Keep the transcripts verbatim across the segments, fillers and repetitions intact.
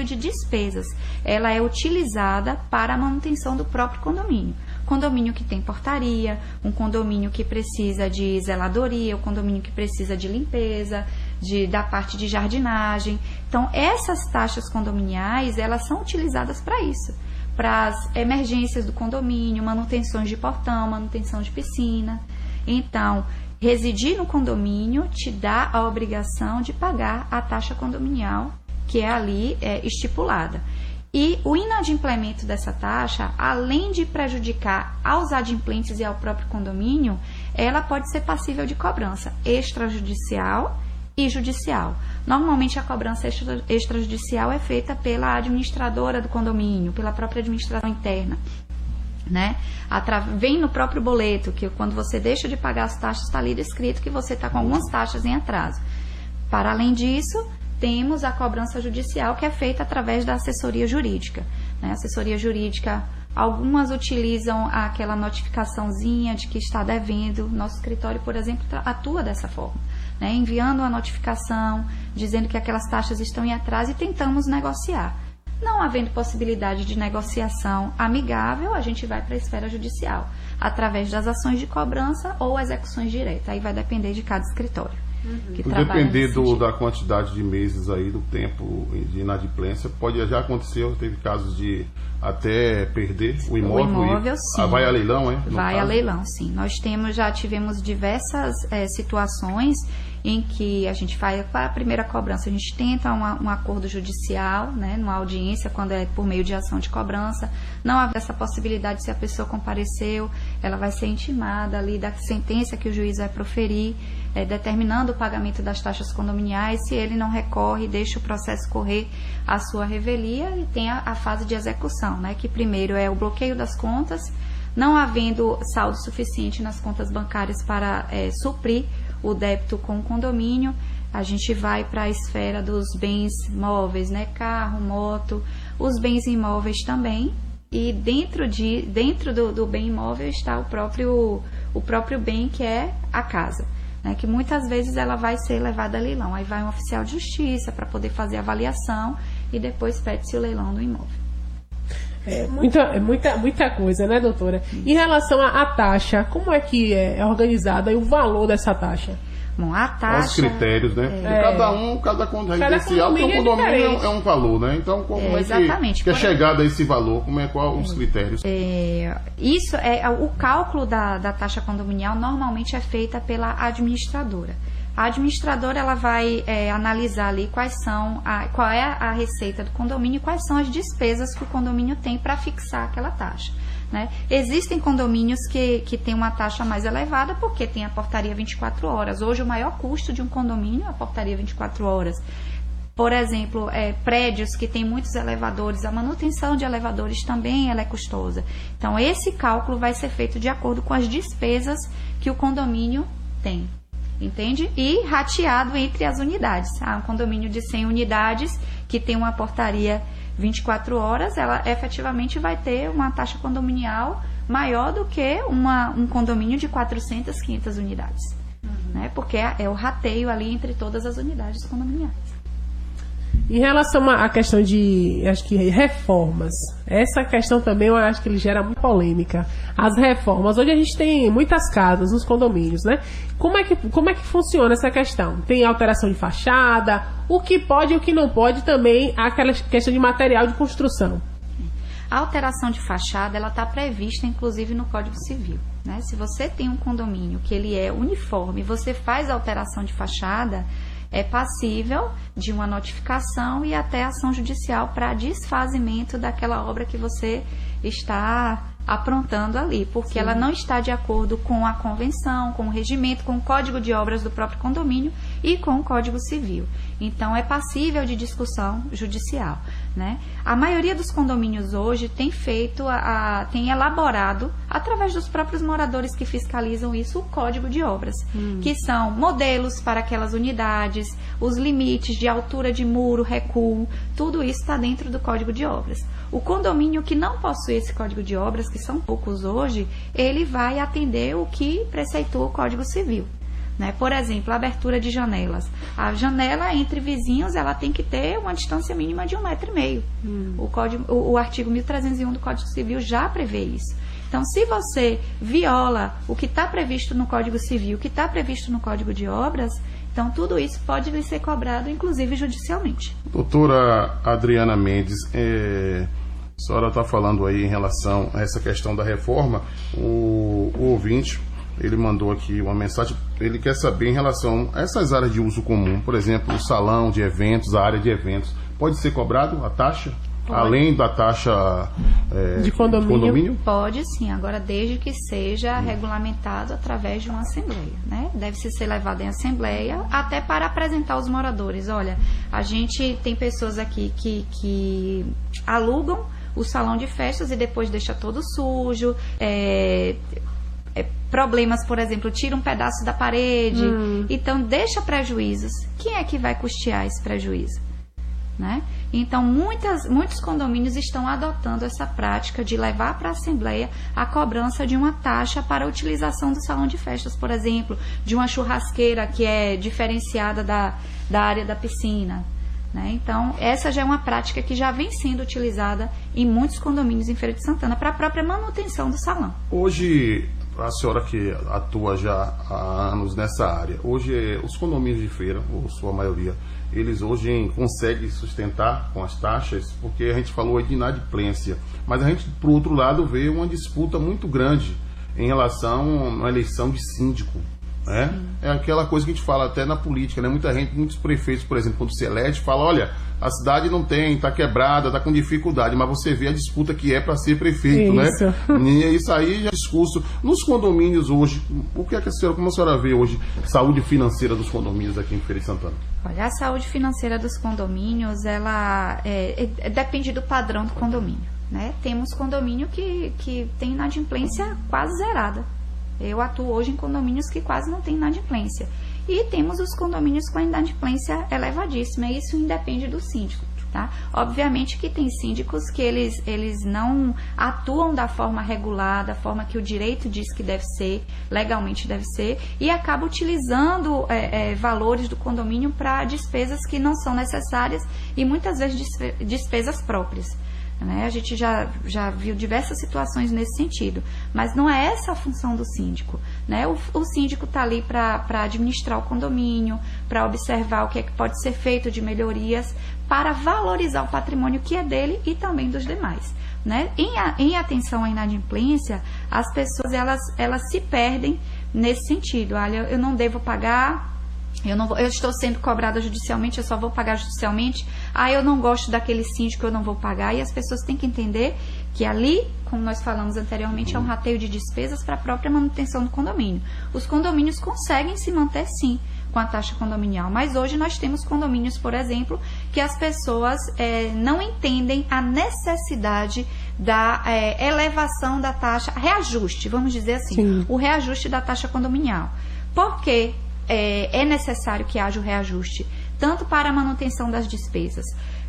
de despesas. Ela é utilizada para a manutenção do próprio condomínio. Condomínio que tem portaria, um condomínio que precisa de zeladoria, um condomínio que precisa de limpeza, de, da parte de jardinagem. Então, essas taxas condominiais, elas são utilizadas para isso, para as emergências do condomínio, manutenções de portão, manutenção de piscina. Então, residir no condomínio te dá a obrigação de pagar a taxa condominial que é ali é, estipulada. E o inadimplemento dessa taxa, além de prejudicar aos adimplentes e ao próprio condomínio, ela pode ser passível de cobrança extrajudicial e judicial. Normalmente a cobrança extra, extrajudicial é feita pela administradora do condomínio, pela própria administração interna, né? Atra... Vem no próprio boleto, que quando você deixa de pagar as taxas, está ali descrito que você está com algumas taxas em atraso. Para além disso, temos a cobrança judicial, que é feita através da assessoria jurídica, né? Assessoria jurídica, algumas utilizam aquela notificaçãozinha de que está devendo. Nosso escritório, por exemplo, atua dessa forma, né? Enviando uma notificação, dizendo que aquelas taxas estão em atraso e tentamos negociar. Não havendo possibilidade de negociação amigável, a gente vai para a esfera judicial, através das ações de cobrança ou execuções diretas. Aí vai depender de cada escritório. Uhum. Que depender do, da quantidade de meses aí, do tempo de inadimplência, pode já aconteceu, teve casos de até perder o imóvel. O imóvel, e, sim. Ah, vai a leilão, é? Vai caso? a leilão, sim. Nós temos, já tivemos diversas é, situações em que a gente faz a primeira cobrança, a gente tenta uma, um acordo judicial, né, numa audiência, quando é por meio de ação de cobrança. Não há essa possibilidade, se a pessoa compareceu, ela vai ser intimada ali da sentença que o juiz vai proferir, é, determinando o pagamento das taxas condominiais. Se ele não recorre, deixa o processo correr a sua revelia, e tem a, a fase de execução, né, que primeiro é o bloqueio das contas, não havendo saldo suficiente nas contas bancárias para é, suprir o débito com o condomínio, a gente vai para a esfera dos bens móveis, né? Carro, moto, os bens imóveis também. E dentro, de, dentro do, do bem imóvel está o próprio, o próprio bem, que é a casa, né? Que muitas vezes ela vai ser levada a leilão. Aí vai um oficial de justiça para poder fazer a avaliação e depois pede-se o leilão do imóvel. É muita, muita, muita coisa, né, doutora? Em relação à taxa, como é que é organizada e o valor dessa taxa? Bom, a taxa... Os critérios, né? É, cada um, cada condomínio residencial, porque o condomínio é, é um valor, né? Então, como é, é exatamente, que, que é chegada a esse valor? Como é, qual os critérios? É, isso é o cálculo da, da taxa condominial normalmente é feita pela administradora. A administradora, ela vai é, analisar ali quais são a, qual é a receita do condomínio e quais são as despesas que o condomínio tem para fixar aquela taxa, né? Existem condomínios que, que têm uma taxa mais elevada porque tem a portaria vinte e quatro horas. Hoje o maior custo de um condomínio é a portaria vinte e quatro horas. Por exemplo, é, prédios que têm muitos elevadores, a manutenção de elevadores também ela é custosa. Então, esse cálculo vai ser feito de acordo com as despesas que o condomínio tem. Entende? E rateado entre as unidades. Ah, um condomínio de cem unidades que tem uma portaria vinte e quatro horas, ela efetivamente vai ter uma taxa condominial maior do que uma, um condomínio de quatrocentas, quinhentas unidades. Uhum. Né? Porque é, é o rateio ali entre todas as unidades condominiais. Em relação à questão de, acho que, reformas, essa questão também eu acho que ele gera muita polêmica. As reformas, hoje a gente tem muitas casas nos condomínios, né? Como é que, como é que funciona essa questão? Tem alteração de fachada, o que pode e o que não pode, também aquela questão de material de construção. A alteração de fachada, ela está prevista, inclusive, no Código Civil, né? Se você tem um condomínio que ele é uniforme, você faz a alteração de fachada, é passível de uma notificação e até ação judicial para desfazimento daquela obra que você está aprontando ali, porque Sim. ela não está de acordo com a convenção, com o regimento, com o código de obras do próprio condomínio e com o Código Civil. Então, é passível de discussão judicial, né? A maioria dos condomínios hoje tem feito, a, a, tem elaborado, através dos próprios moradores que fiscalizam isso, o Código de Obras, hum. que são modelos para aquelas unidades, os limites de altura de muro, recuo, tudo isso está dentro do Código de Obras. O condomínio que não possui esse Código de Obras, que são poucos hoje, ele vai atender o que preceitua o Código Civil. Né? Por exemplo, a abertura de janelas. A janela entre vizinhos, ela tem que ter uma distância mínima de um metro e meio. Hum. O, código, o, o artigo mil trezentos e um do Código Civil já prevê isso. Então, se você viola o que está previsto no Código Civil, o que está previsto no Código de Obras, então tudo isso pode lhe ser cobrado, inclusive judicialmente. Doutora Adriana Mendes, é, a senhora está falando aí em relação a essa questão da reforma. O, o ouvinte, ele mandou aqui uma mensagem, ele quer saber em relação a essas áreas de uso comum, por exemplo, o salão de eventos, a área de eventos, pode ser cobrado a taxa? Pode. Além da taxa é, de, condomínio. de condomínio? Pode sim, agora desde que seja hum. regulamentado através de uma assembleia, né? Deve-se ser levado em assembleia, até para apresentar aos moradores. Olha, a gente tem pessoas aqui que, que alugam o salão de festas e depois deixa todo sujo, é... problemas, por exemplo, tira um pedaço da parede, hum. então deixa prejuízos. Quem é que vai custear esse prejuízo? Né? Então, muitas, muitos condomínios estão adotando essa prática de levar para a Assembleia a cobrança de uma taxa para a utilização do salão de festas, por exemplo, de uma churrasqueira que é diferenciada da, da área da piscina. Né? Então, essa já é uma prática que já vem sendo utilizada em muitos condomínios em Feira de Santana para a própria manutenção do salão. Hoje, a senhora que atua já há anos nessa área, hoje os condomínios de feira, ou sua maioria, eles hoje conseguem sustentar com as taxas, porque a gente falou aí de inadimplência, mas a gente, por outro lado, vê uma disputa muito grande em relação à eleição de síndico. Né? É aquela coisa que a gente fala até na política, né? Muita gente, muitos prefeitos, por exemplo, quando se elege, fala, olha, a cidade não tem, está quebrada, está com dificuldade, mas você vê a disputa que é para ser prefeito, isso. Né? E isso aí já é discurso. Nos condomínios hoje, o que é que a senhora, como a senhora vê hoje, saúde financeira dos condomínios aqui em Feira de Santana? Olha, a saúde financeira dos condomínios, ela é, é, depende do padrão do condomínio, né? Temos condomínio que, que tem inadimplência quase zerada. Eu atuo hoje em condomínios que quase não tem inadimplência. E temos os condomínios com a inadimplência elevadíssima. E isso independe do síndico. Tá? Obviamente que tem síndicos que eles, eles não atuam da forma regular, da forma que o direito diz que deve ser, legalmente deve ser, e acaba utilizando é, é, valores do condomínio para despesas que não são necessárias e muitas vezes despesas próprias. Né? A gente já, já viu diversas situações nesse sentido, mas não é essa a função do síndico. Né? O, o síndico está ali para administrar o condomínio, para observar o que é que pode ser feito de melhorias, para valorizar o patrimônio que é dele e também dos demais. Né? Em, a, em atenção à inadimplência, as pessoas elas, elas se perdem nesse sentido. Olha, eu não devo pagar... Eu, não vou, eu estou sendo cobrada judicialmente, eu só vou pagar judicialmente. Ah, eu não gosto daquele síndico, eu não vou pagar. E as pessoas têm que entender que ali, como nós falamos anteriormente, é um rateio de despesas para a própria manutenção do condomínio. Os condomínios conseguem se manter, sim, com a taxa condominial. Mas hoje nós temos condomínios, por exemplo, que as pessoas é, não entendem a necessidade da é, elevação da taxa, reajuste, vamos dizer assim, sim. O reajuste da taxa condominial. Por quê? É, é necessário que haja o reajuste, tanto para a manutenção das despesas.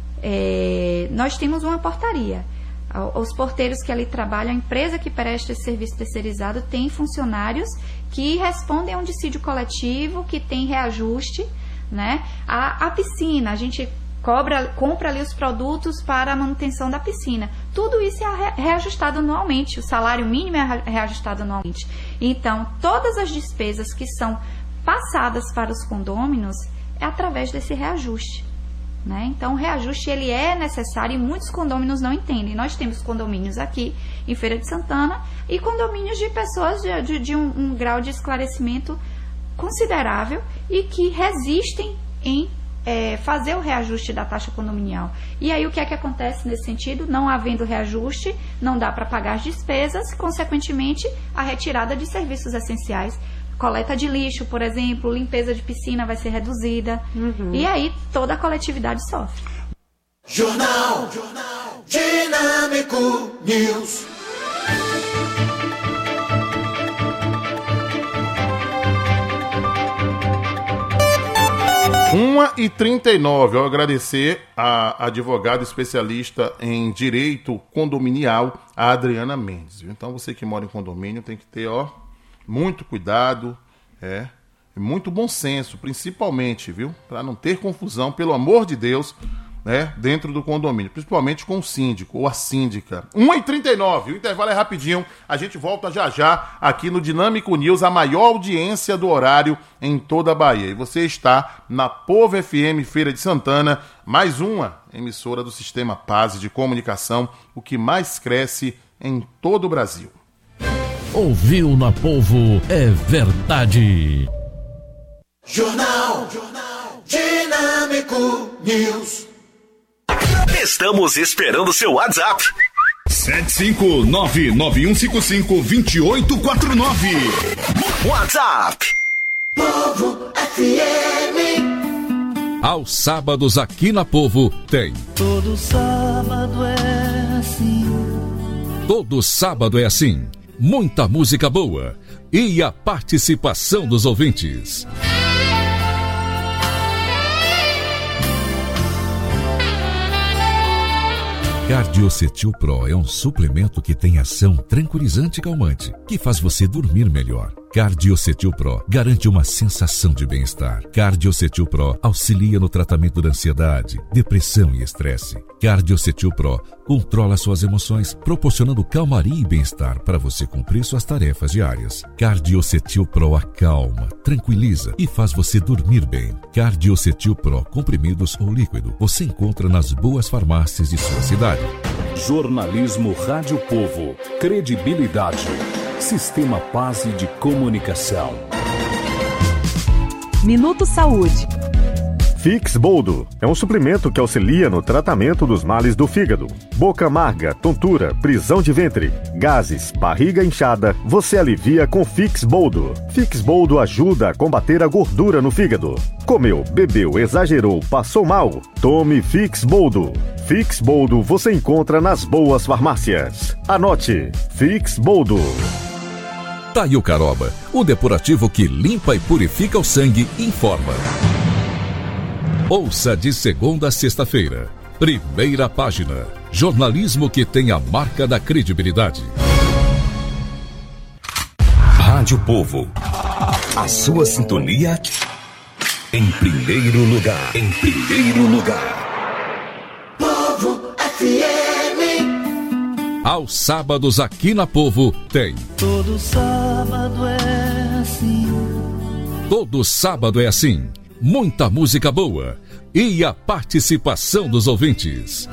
É, nós temos uma portaria. Os porteiros que ali trabalham, a empresa que presta esse serviço terceirizado tem funcionários que respondem a um dissídio coletivo, que tem reajuste. Né? A, a piscina, a gente cobra, compra ali os produtos para a manutenção da piscina. Tudo isso é reajustado anualmente, o salário mínimo é reajustado anualmente. Então, todas as despesas que são passadas para os condôminos é através desse reajuste. Né? Então, o reajuste ele é necessário e muitos condôminos não entendem. Nós temos condomínios aqui em Feira de Santana e condomínios de pessoas de, de, de um, um grau de esclarecimento considerável e que resistem em é, fazer o reajuste da taxa condominial. E aí o que é que acontece nesse sentido? Não havendo reajuste, não dá para pagar as despesas, consequentemente a retirada de serviços essenciais. Coleta de lixo, por exemplo, limpeza de piscina vai ser reduzida. Uhum. E aí toda a coletividade sofre. Jornal, Jornal Dinâmico News. uma e trinta e nove, eu agradecer a advogada especialista em direito condominial, a Adriana Mendes. Então você que mora em condomínio tem que ter, ó, muito cuidado, é, muito bom senso, principalmente, viu? Para não ter confusão, pelo amor de Deus, né? Dentro do condomínio, principalmente com o síndico ou a síndica. uma e trinta e nove, o intervalo é rapidinho, a gente volta já já aqui no Dinâmico News, a maior audiência do horário em toda a Bahia. E você está na Povo F M Feira de Santana, mais uma emissora do Sistema Paz de Comunicação, o que mais cresce em todo o Brasil. Ouviu na Povo é verdade. Jornal, Jornal Dinâmico News. Estamos esperando seu WhatsApp. sete cinco nove nove um cinco cinco dois oito quatro nove. WhatsApp. Povo F M. Aos sábados aqui na Povo tem. Todo sábado é assim. Todo sábado é assim. Muita música boa e a participação dos ouvintes. Cardiocetil Pro é um suplemento que tem ação tranquilizante e calmante, que faz você dormir melhor. Cardiocetil Pro garante uma sensação de bem-estar. Cardiocetil Pro auxilia no tratamento da ansiedade, depressão e estresse. Cardiocetil Pro controla suas emoções, proporcionando calmaria e bem-estar para você cumprir suas tarefas diárias. Cardiocetil Pro acalma, tranquiliza e faz você dormir bem. Cardiocetil Pro comprimidos ou líquido você encontra nas boas farmácias de sua cidade. Jornalismo Rádio Povo. Credibilidade. Sistema Paz de Comunicação. Minuto Saúde. Fix Boldo é um suplemento que auxilia no tratamento dos males do fígado. Boca amarga, tontura, prisão de ventre, gases, barriga inchada, você alivia com Fix Boldo. Fix Boldo ajuda a combater a gordura no fígado. Comeu, bebeu, exagerou, passou mal? Tome Fix Boldo. Fix Boldo você encontra nas boas farmácias. Anote, Fix Boldo. Taio Caroba, o depurativo que limpa e purifica o sangue, informa. Ouça de segunda a sexta-feira. Primeira página. Jornalismo que tem a marca da credibilidade. Rádio Povo. A sua sintonia em primeiro lugar. Em primeiro lugar. Povo F M. Aos sábados aqui na Povo tem. Todo sábado é assim. Todo sábado é assim. Muita música boa e a participação dos ouvintes.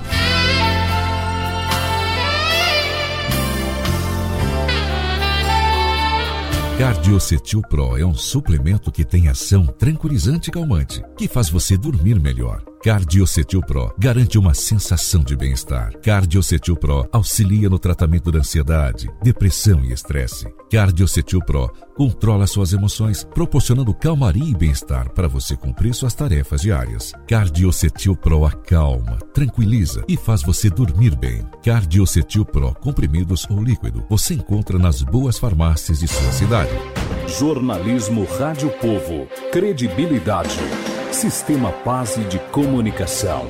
Cardiocetil Pro é um suplemento que tem ação tranquilizante e calmante, que faz você dormir melhor. Cardiocetil Pro garante uma sensação de bem-estar. Cardiocetil Pro auxilia no tratamento da ansiedade, depressão e estresse. Cardiocetil Pro controla suas emoções, proporcionando calmaria e bem-estar para você cumprir suas tarefas diárias. Cardiocetil Pro acalma, tranquiliza e faz você dormir bem. Cardiocetil Pro comprimidos ou líquido você encontra nas boas farmácias de sua cidade. Jornalismo Rádio Povo. Credibilidade. Sistema Paz de Comunicação.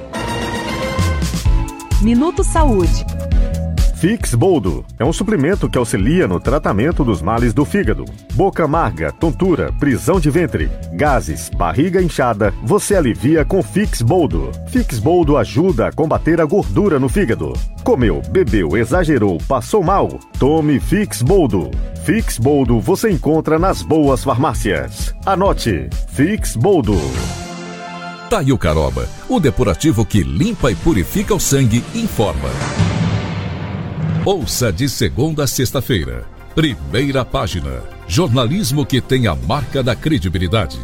Minuto Saúde. Fix Boldo é um suplemento que auxilia no tratamento dos males do fígado. Boca amarga, tontura, prisão de ventre, gases, barriga inchada, você alivia com Fix Boldo. Fix Boldo ajuda a combater a gordura no fígado. Comeu, bebeu, exagerou, passou mal? Tome Fix Boldo. Fix Boldo você encontra nas boas farmácias. Anote, Fix Boldo. Taio Caroba, o depurativo que limpa e purifica o sangue, informa. Ouça de segunda a sexta-feira. Primeira página. Jornalismo que tem a marca da credibilidade.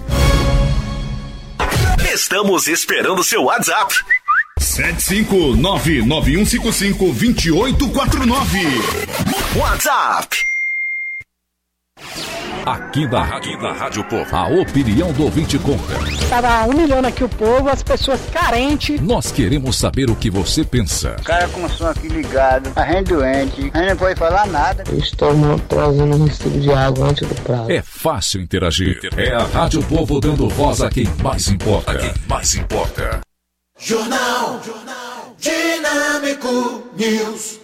Estamos esperando seu WhatsApp. sete cinco nove nove um cinco cinco dois oito quatro nove. WhatsApp. Aqui na Rádio, na Rádio Povo, a opinião do ouvinte conta. Estava humilhando aqui o povo, as pessoas carentes. Nós queremos saber o que você pensa. O cara com o som aqui ligado, a gente doente, a gente não pode falar nada. Eu estou trazendo um recibo de água antes do prazo. É fácil interagir. É a Rádio Povo dando voz a quem mais importa. A quem mais importa. Jornal, Jornal Dinâmico News.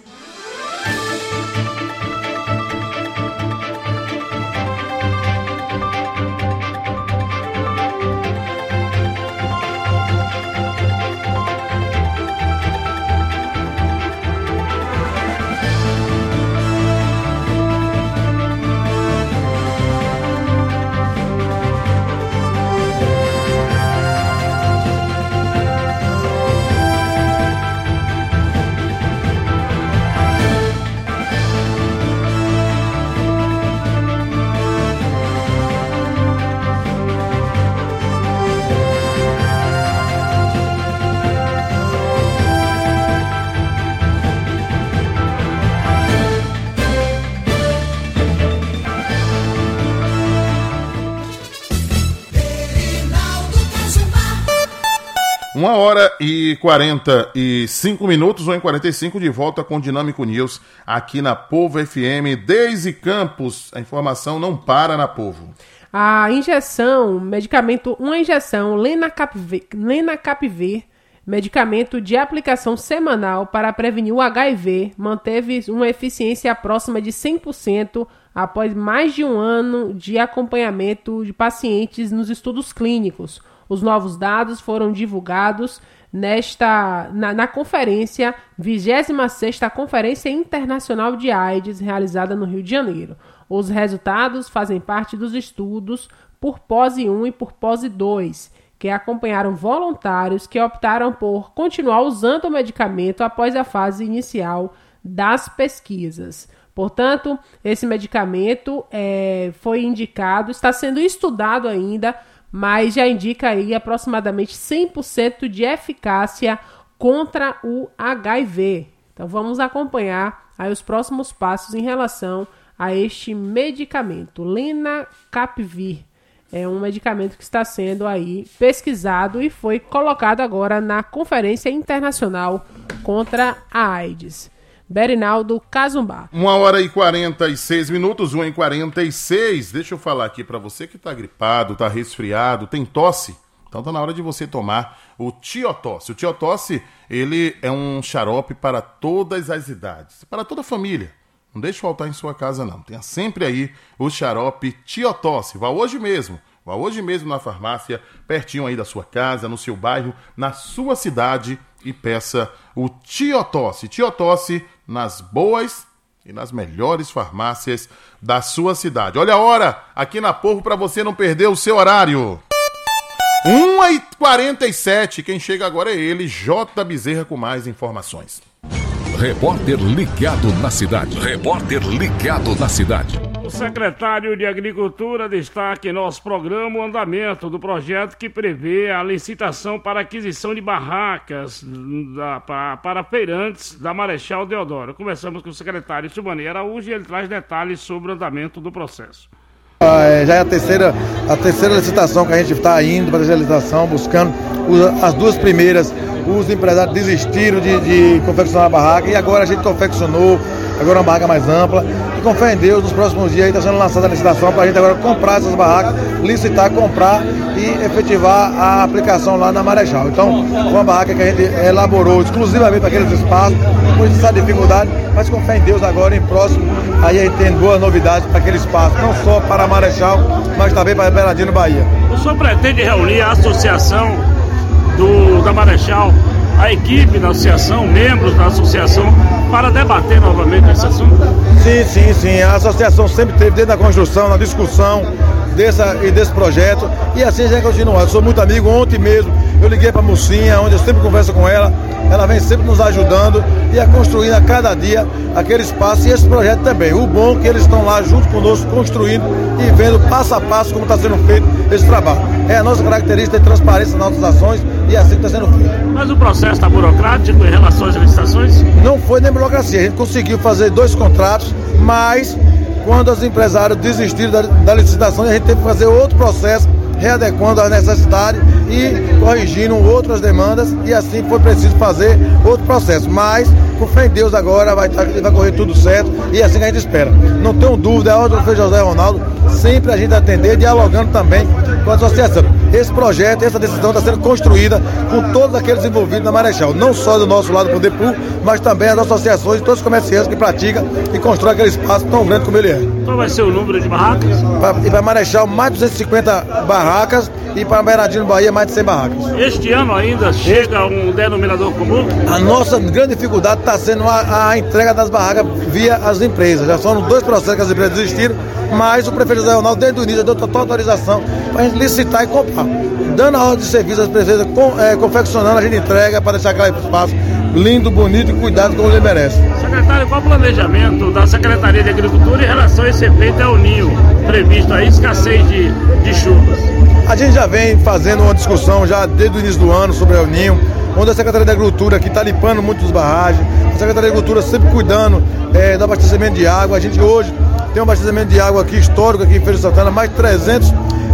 Uma hora e quarenta e cinco minutos, ou em quarenta e cinco, de volta com o Dinâmico News, aqui na Povo F M. Desde Campos, a informação não para na Povo. A injeção, medicamento, uma injeção, Lenacapavir, Lenacapavir, medicamento de aplicação semanal para prevenir o H I V, manteve uma eficiência próxima de cem por cento após mais de um ano de acompanhamento de pacientes nos estudos clínicos. Os novos dados foram divulgados nesta, na, na conferência, vigésima sexta Conferência Internacional de AIDS, realizada no Rio de Janeiro. Os resultados fazem parte dos estudos por P O S E um e por P O S E dois, que acompanharam voluntários que optaram por continuar usando o medicamento após a fase inicial das pesquisas. Portanto, esse medicamento é, foi indicado, está sendo estudado ainda, mas já indica aí aproximadamente cem por cento de eficácia contra o H I V. Então vamos acompanhar aí os próximos passos em relação a este medicamento, Lenacapavir. É um medicamento que está sendo aí pesquisado e foi colocado agora na Conferência Internacional contra a AIDS. Berinaldo Cazumbá. Uma hora e quarenta e seis minutos, uma e quarenta e seis. Deixa eu falar aqui para você que tá gripado, tá resfriado, tem tosse. Então tá na hora de você tomar o Tiotosse. O Tiotosse, ele é um xarope para todas as idades, para toda a família. Não deixe faltar em sua casa não. Tenha sempre aí o xarope Tiotosse. Vá hoje mesmo. Vá hoje mesmo na farmácia, pertinho aí da sua casa, no seu bairro, na sua cidade, e peça o Tiotosse. Tiotosse nas boas e nas melhores farmácias da sua cidade. Olha a hora aqui na Povo para você não perder o seu horário. uma e quarenta e sete. Quem chega agora é ele, J. Bezerra, com mais informações. Repórter ligado na cidade. Repórter ligado na cidade. O secretário de Agricultura destaca em nosso programa o andamento do projeto que prevê a licitação para aquisição de barracas da, para, para feirantes da Marechal Deodoro. Começamos com o secretário Silvani Araújo e ele traz detalhes sobre o andamento do processo. Ah, já é a terceira, a terceira licitação que a gente está indo para a licitação, buscando as duas primeiras. Os empresários desistiram de, de confeccionar a barraca e agora a gente confeccionou, agora uma barraca mais ampla. E com fé em Deus, nos próximos dias está sendo lançada a licitação para a gente agora comprar essas barracas, licitar, comprar e efetivar a aplicação lá na Marechal. Então, uma barraca que a gente elaborou exclusivamente para aqueles espaços, com essa dificuldade, mas com fé em Deus agora em próximo, aí a gente tem boas novidades para aquele espaço, não só para a Marechal, mas também para Bernardino, Bahia. O senhor pretende reunir a associação do, da Marechal, a equipe da associação, membros da associação, para debater novamente esse assunto? Sim, sim, sim. A associação sempre teve desde a construção, na discussão dessa, e desse projeto, e assim já continua. Eu sou muito amigo. Ontem mesmo eu liguei para a Mocinha, onde eu sempre converso com ela. Ela vem sempre nos ajudando e a construindo a cada dia aquele espaço e esse projeto também. O bom é que eles estão lá junto conosco, construindo e vendo passo a passo como está sendo feito esse trabalho. É a nossa característica de transparência nas nossas ações e é assim que está sendo feito. Mas o processo está burocrático em relação às licitações? Não foi nem burocracia. A gente conseguiu fazer dois contratos, mas quando os empresários desistiram da, da licitação, a gente teve que fazer outro processo, readequando às necessidades e corrigindo outras demandas, e assim foi preciso fazer outro processo. Mas, com fé em Deus, agora vai, vai correr tudo certo e é assim que a gente espera. Não tenho dúvida, a ordem do José Ronaldo, sempre a gente atender, dialogando também com a associação. Esse projeto, essa decisão está sendo construída com todos aqueles envolvidos na Marechal, não só do nosso lado do Poder Público, mas também as associações e todos os comerciantes que praticam e constroem aquele espaço tão grande como ele é. Qual vai ser o número de barracas? Pra, e para Marechal, mais de duzentas e cinquenta barracas, e para Bernardino, Bahia, mais de cem barracas. Este ano ainda chega um denominador comum? A nossa grande dificuldade está sendo a, a entrega das barracas via as empresas. Já foram dois processos que as empresas desistiram, mas o prefeito José Ronaldo, desde o início, deu total autorização para a gente licitar e comprar. Dando a ordem de serviço às prefeitas, com, é, confeccionando, a gente entrega para deixar aquele espaço lindo, bonito e cuidado como ele merece. Secretário, qual o planejamento da Secretaria de Agricultura em relação a esse efeito El Ninho, previsto a escassez de, de chuvas? A gente já vem fazendo uma discussão já desde o início do ano sobre El Ninho, onde a Secretaria de Agricultura aqui está limpando muitas barragens, a Secretaria de Agricultura sempre cuidando é, do abastecimento de água. A gente hoje tem um abastecimento de água aqui histórico aqui em Feira de Santana, mais de trezentos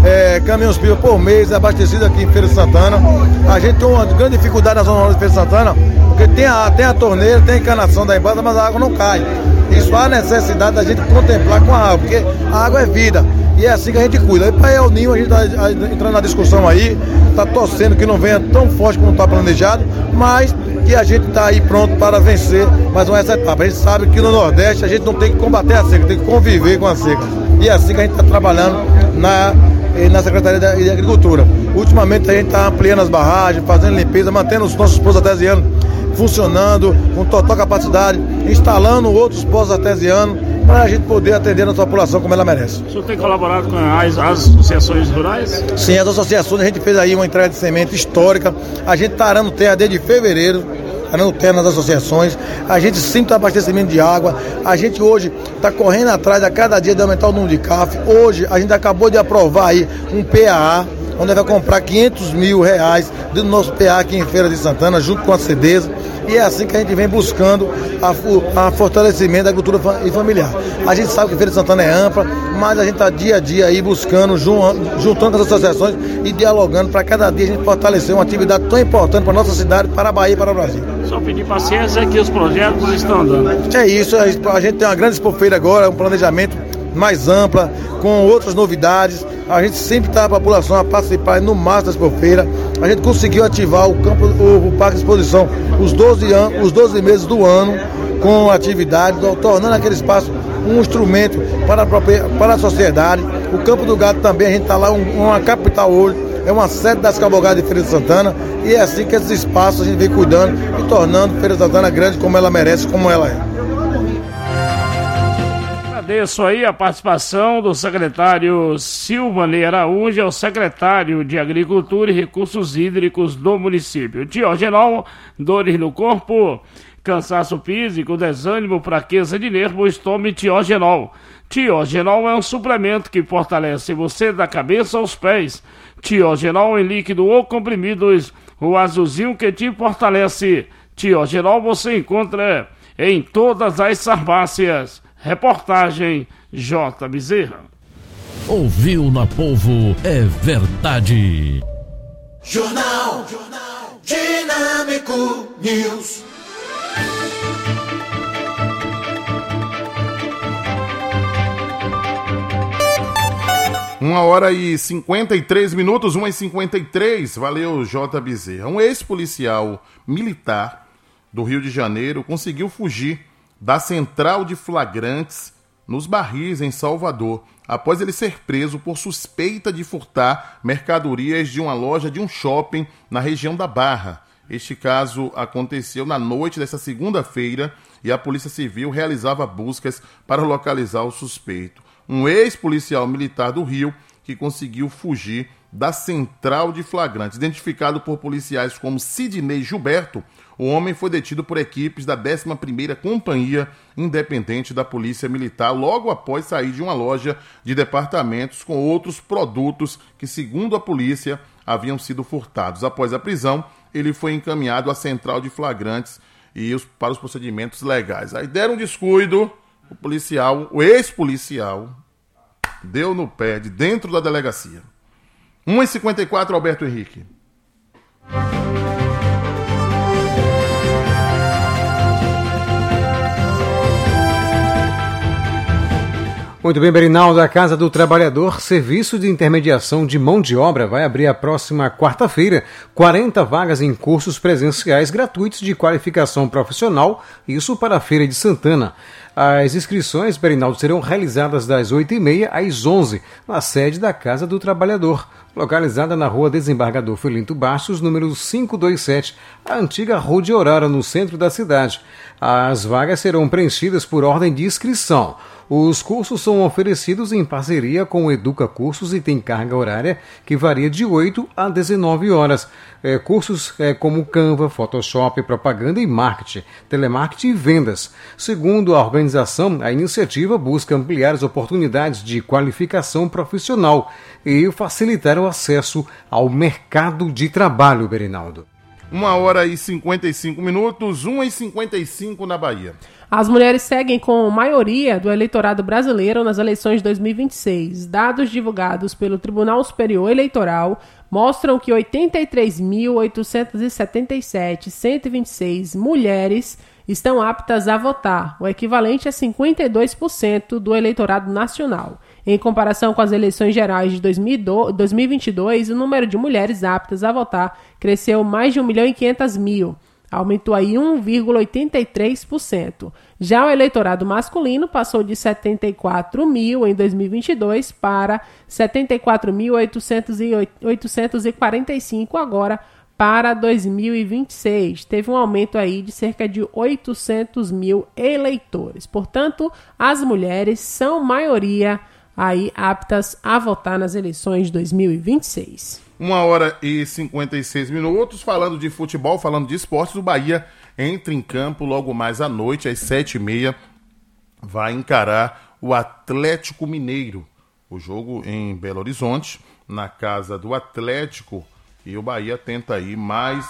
é, caminhões-pipa por mês abastecidos aqui em Feira de Santana. A gente tem uma grande dificuldade na zona norte de Feira de Santana, porque tem a, tem a torneira, tem a encanação da empresa, mas a água não cai. Isso há necessidade da gente contemplar com a água, porque a água é vida. E é assim que a gente cuida. Aí para El Ninho a gente está entrando na discussão aí, está torcendo que não venha tão forte como está planejado, mas que a gente está aí pronto para vencer mais uma essa etapa. A gente sabe que no Nordeste a gente não tem que combater a seca, tem que conviver com a seca. E é assim que a gente está trabalhando na, na Secretaria de Agricultura. Ultimamente a gente está ampliando as barragens, fazendo limpeza, mantendo os nossos poços artesianos funcionando com total capacidade, instalando outros poços artesianos para a gente poder atender a nossa população como ela merece. O senhor tem colaborado com as, as associações rurais? Sim, as associações, a gente fez aí uma entrega de semente histórica, a gente está arando terra desde fevereiro, arando terra nas associações, a gente sempre tem abastecimento de água, a gente hoje está correndo atrás a cada dia de aumentar o número de C A F. Hoje a gente acabou de aprovar aí um P A A, onde vai comprar quinhentos mil reais do nosso P A aqui em Feira de Santana, junto com a CEDESA, e é assim que a gente vem buscando a, a fortalecimento da agricultura e familiar. A gente sabe que Feira de Santana é ampla, mas a gente está dia a dia aí buscando, juntando com as associações e dialogando para cada dia a gente fortalecer uma atividade tão importante para a nossa cidade, para a Bahia e para o Brasil. Só pedir paciência é que os projetos estão andando. É isso, a gente tem uma grande expofeira agora, um planejamento mais ampla, com outras novidades. A gente sempre está a população a participar no máximo da expofeira. A gente conseguiu ativar o campo, o, o Parque de Exposição, os doze, an, os doze meses do ano, com atividades, tornando aquele espaço um instrumento para a, própria, para a sociedade. O Campo do Gado também, a gente está lá, um, uma capital hoje, é uma sede das cavalgadas de Feira de Santana, e é assim que esses espaços a gente vem cuidando e tornando Feira de Santana grande como ela merece, como ela é. Agradeço aí a participação do secretário Silvanei Araújo, é o secretário de Agricultura e Recursos Hídricos do município. Tiogenol, dores no corpo, cansaço físico, desânimo, fraqueza de nervos, tome Tiogenol. Tiogenol é um suplemento que fortalece você da cabeça aos pés. Tiogenol em líquido ou comprimidos, o azulzinho que te fortalece. Tiogenol você encontra em todas as farmácias. Reportagem J. Bezerra. Ouviu na Povo é verdade. Jornal, Jornal Dinâmico News. Uma hora e cinquenta e três minutos, uma e cinquenta e três. Valeu, J. Bezerra. Um ex-policial militar do Rio de Janeiro conseguiu fugir da central de flagrantes nos Barris, em Salvador, após ele ser preso por suspeita de furtar mercadorias de uma loja de um shopping na região da Barra. Este caso aconteceu na noite desta segunda-feira e a Polícia Civil realizava buscas para localizar o suspeito. Um ex-policial militar do Rio que conseguiu fugir da central de flagrantes. Identificado por policiais como Sidney Gilberto, o homem foi detido por equipes da décima primeira Companhia Independente da Polícia Militar logo após sair de uma loja de departamentos com outros produtos que, segundo a polícia, haviam sido furtados. Após a prisão, ele foi encaminhado à central de flagrantes e os, para os procedimentos legais. Aí deram um descuido, o policial, o ex-policial, deu no pé de dentro da delegacia. uma e cinquenta e quatro, Alberto Henrique. Muito bem, Berinaldo, a Casa do Trabalhador, serviço de intermediação de mão de obra, vai abrir a próxima quarta-feira quarenta vagas em cursos presenciais gratuitos de qualificação profissional, isso para a Feira de Santana. As inscrições, Berinaldo, serão realizadas das oito e meia às onze, na sede da Casa do Trabalhador, localizada na Rua Desembargador Felinto Bastos, número quinhentos e vinte e sete, a antiga Rua de Orara, no centro da cidade. As vagas serão preenchidas por ordem de inscrição. Os cursos são oferecidos em parceria com o Educa Cursos e tem carga horária que varia de oito a dezenove horas. É, cursos é, como Canva, Photoshop, propaganda e marketing, telemarketing e vendas. Segundo a organização, a iniciativa busca ampliar as oportunidades de qualificação profissional e facilitar o acesso ao mercado de trabalho, Berinaldo. uma hora e cinquenta e cinco minutos, uma e cinquenta e cinco na Bahia. As mulheres seguem com maioria do eleitorado brasileiro nas eleições de dois mil e vinte e seis. Dados divulgados pelo Tribunal Superior Eleitoral mostram que oitenta e três mil oitocentos e setenta e sete, cento e vinte e seis mulheres estão aptas a votar, o equivalente a cinquenta e dois por cento do eleitorado nacional. Em comparação com as eleições gerais de dois mil e vinte e dois, o número de mulheres aptas a votar cresceu mais de um milhão e quinhentos mil. Aumentou aí um vírgula oitenta e três por cento. Já o eleitorado masculino passou de setenta e quatro mil em dois mil e vinte e dois para setenta e quatro mil oitocentos e quarenta e cinco agora para dois mil e vinte e seis. Teve um aumento aí de cerca de oitocentos mil eleitores. Portanto, as mulheres são maioria aí aptas a votar nas eleições de dois mil e vinte e seis. Uma hora e cinquenta e seis minutos, falando de futebol, falando de esportes, o Bahia entra em campo logo mais à noite, às sete e meia, vai encarar o Atlético Mineiro. O jogo em Belo Horizonte, na casa do Atlético, e o Bahia tenta aí mais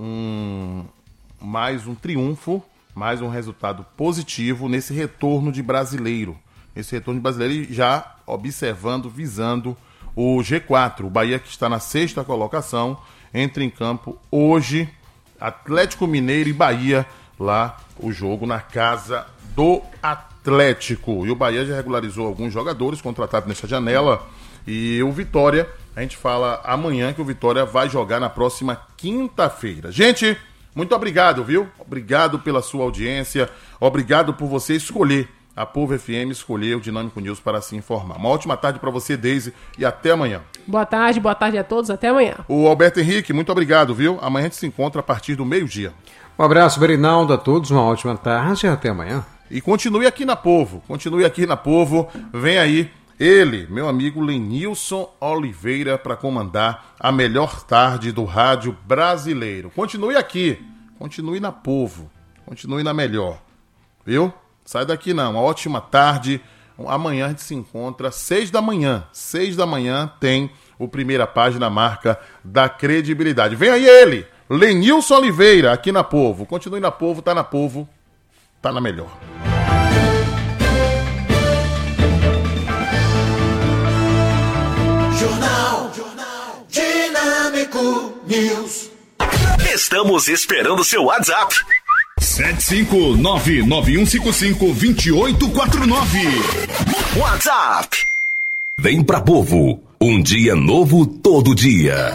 um, mais um triunfo, mais um resultado positivo nesse retorno de brasileiro. Esse retorno de brasileiro já observando, visando o G quatro. O Bahia, que está na sexta colocação, entra em campo hoje, Atlético Mineiro e Bahia, lá o jogo na casa do Atlético. E o Bahia já regularizou alguns jogadores contratados nessa janela. E o Vitória, a gente fala amanhã que o Vitória vai jogar na próxima quinta-feira. Gente, muito obrigado, viu? Obrigado pela sua audiência, obrigado por você escolher. A Povo F M escolheu o Dinâmico News para se informar. Uma ótima tarde para você, Deise, e até amanhã. Boa tarde, boa tarde a todos, até amanhã. O Alberto Henrique, muito obrigado, viu? Amanhã a gente se encontra a partir do meio-dia. Um abraço, Berinaldo, a todos, uma ótima tarde e até amanhã. E continue aqui na Povo, continue aqui na Povo, vem aí ele, meu amigo Lenilson Oliveira, para comandar a melhor tarde do rádio brasileiro. Continue aqui, continue na Povo, continue na melhor, viu? Sai daqui não, uma ótima tarde. Amanhã a gente se encontra, seis da manhã. Seis da manhã tem o Primeira Página, marca da credibilidade. Vem aí ele, Lenilson Oliveira, aqui na Povo. Continue na Povo, tá na Povo, tá na melhor. Jornal, Jornal Dinâmico News. Estamos esperando seu WhatsApp. sete cinco nove nove um cinco cinco dois oito quatro nove. WhatsApp. Vem pra Povo. Um dia novo todo dia.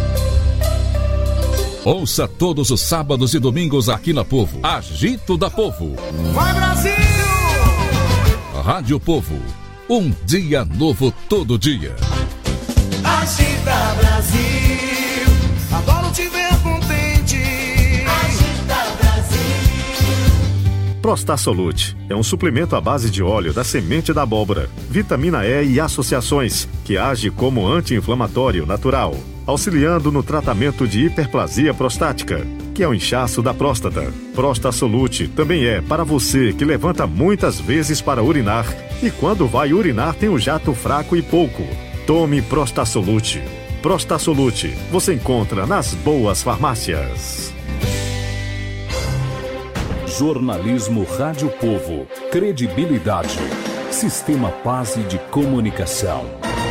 Ouça todos os sábados e domingos aqui na Povo. Agito da Povo. Vai, Brasil! Rádio Povo. Um dia novo todo dia. Agita, Brasil. Adoro te ver contente. Prostasolute é um suplemento à base de óleo da semente da abóbora, vitamina E e associações, que age como anti-inflamatório natural, auxiliando no tratamento de hiperplasia prostática, que é o inchaço da próstata. Prostasolute também é para você que levanta muitas vezes para urinar e quando vai urinar tem o jato fraco e pouco. Tome Prostasolute. Prostasolute você encontra nas boas farmácias. Jornalismo Rádio Povo. Credibilidade. Sistema Paz de Comunicação.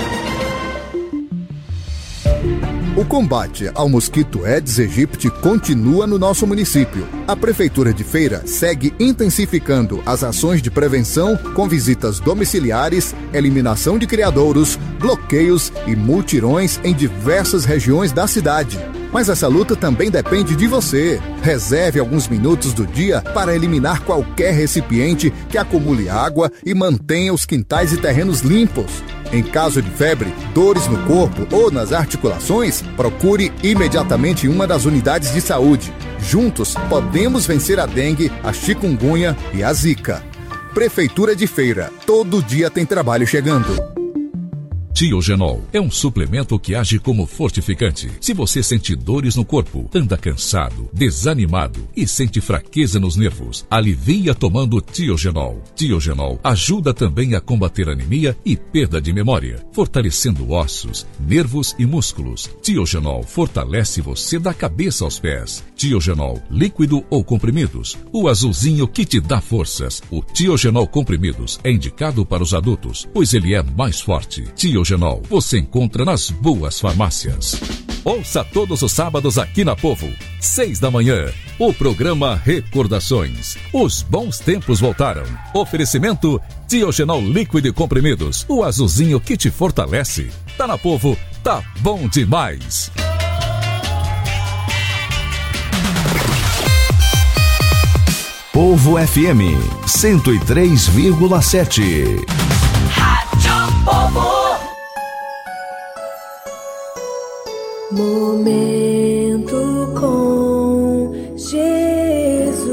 O combate ao mosquito Aedes aegypti continua no nosso município. A Prefeitura de Feira segue intensificando as ações de prevenção com visitas domiciliares, eliminação de criadouros, bloqueios e multirões em diversas regiões da cidade. Mas essa luta também depende de você. Reserve alguns minutos do dia para eliminar qualquer recipiente que acumule água e mantenha os quintais e terrenos limpos. Em caso de febre, dores no corpo ou nas articulações, procure imediatamente uma das unidades de saúde. Juntos, podemos vencer a dengue, a chikungunya e a zika. Prefeitura de Feira. Todo dia tem trabalho chegando. Tiogenol é um suplemento que age como fortificante. Se você sente dores no corpo, anda cansado, desanimado e sente fraqueza nos nervos, alivia tomando Tiogenol. Tiogenol ajuda também a combater anemia e perda de memória, fortalecendo ossos, nervos e músculos. Tiogenol fortalece você da cabeça aos pés. Tiogenol, líquido ou comprimidos, o azulzinho que te dá forças. O Tiogenol comprimidos é indicado para os adultos, pois ele é mais forte. Tiogenol você encontra nas boas farmácias. Ouça todos os sábados aqui na Povo, seis da manhã, o programa Recordações. Os bons tempos voltaram. Oferecimento Tiogenol líquido e comprimidos, o azulzinho que te fortalece. Tá na Povo, tá bom demais. Povo F M cento e três vírgula sete. Rádio Povo. Momento com Jesus.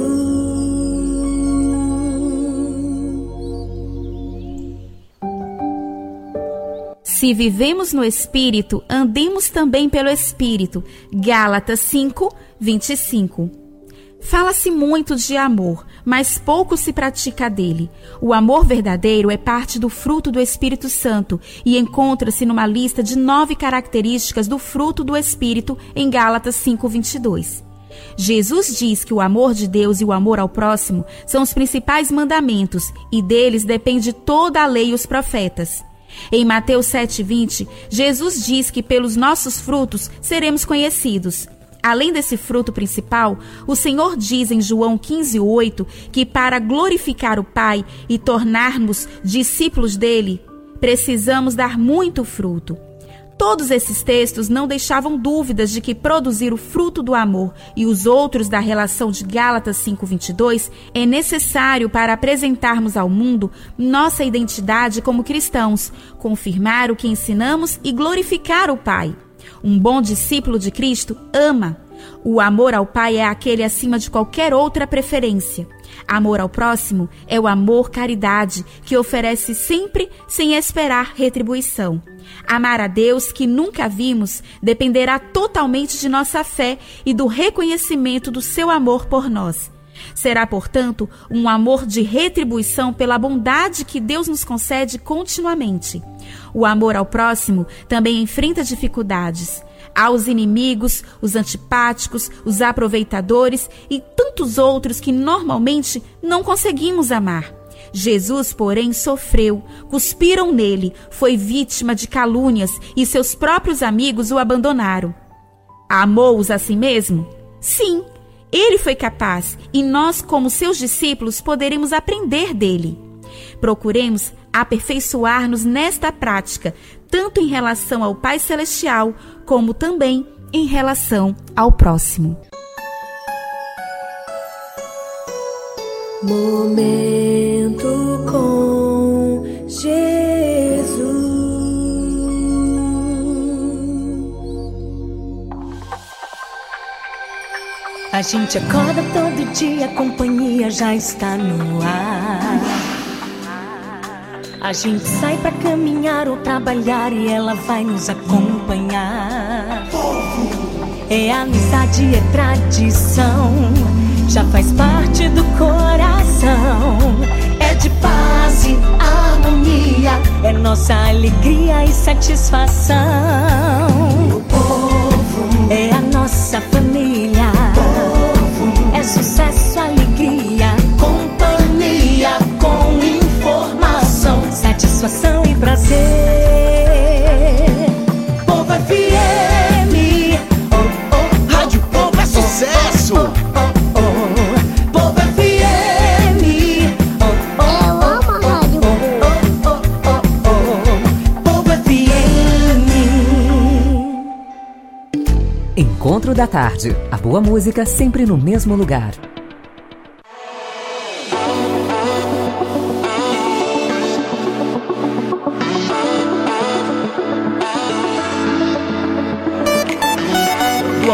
Se vivemos no Espírito, andemos também pelo Espírito. Gálatas cinco, vinte e cinco. Fala-se muito de amor, mas pouco se pratica dele. O amor verdadeiro é parte do fruto do Espírito Santo e encontra-se numa lista de nove características do fruto do Espírito em Gálatas cinco, vinte e dois. Jesus diz que o amor de Deus e o amor ao próximo são os principais mandamentos e deles depende toda a lei e os profetas. Em Mateus sete, vinte, Jesus diz que pelos nossos frutos seremos conhecidos. Além desse fruto principal, o Senhor diz em João quinze, oito, que para glorificar o Pai e tornarmos discípulos dele, precisamos dar muito fruto. Todos esses textos não deixavam dúvidas de que produzir o fruto do amor e os outros da relação de Gálatas cinco, vinte e dois é necessário para apresentarmos ao mundo nossa identidade como cristãos, confirmar o que ensinamos e glorificar o Pai. Um bom discípulo de Cristo ama. O amor ao Pai é aquele acima de qualquer outra preferência. Amor ao próximo é o amor-caridade, que oferece sempre sem esperar retribuição. Amar a Deus, que nunca vimos, dependerá totalmente de nossa fé e do reconhecimento do seu amor por nós. Será, portanto, um amor de retribuição pela bondade que Deus nos concede continuamente. O amor ao próximo também enfrenta dificuldades. Há os inimigos, os antipáticos, os aproveitadores e tantos outros que normalmente não conseguimos amar. Jesus, porém, sofreu, cuspiram nele, foi vítima de calúnias e seus próprios amigos o abandonaram. Amou-os a si mesmo? Sim, ele foi capaz e nós, como seus discípulos, poderemos aprender dele. Procuremos aperfeiçoar-nos nesta prática, tanto em relação ao Pai Celestial, como também em relação ao próximo. Momento com Jesus. A gente acorda todo dia, a companhia já está no ar. A gente sai pra caminhar ou trabalhar e ela vai nos acompanhar. É amizade, é tradição, já faz parte do coração. É de paz e harmonia, é nossa alegria e satisfação. O povo é a nossa família, é sucesso, alegria, companhia com informação, satisfação e prazer. Povo F M, oh, oh, Rádio Povo é sucesso. Oh, oh, oh, Povo F M, oh, oh, eu amo a Rádio Povo. Oh, oh, oh, oh, Povo F M. Encontro da tarde. A boa música sempre no mesmo lugar.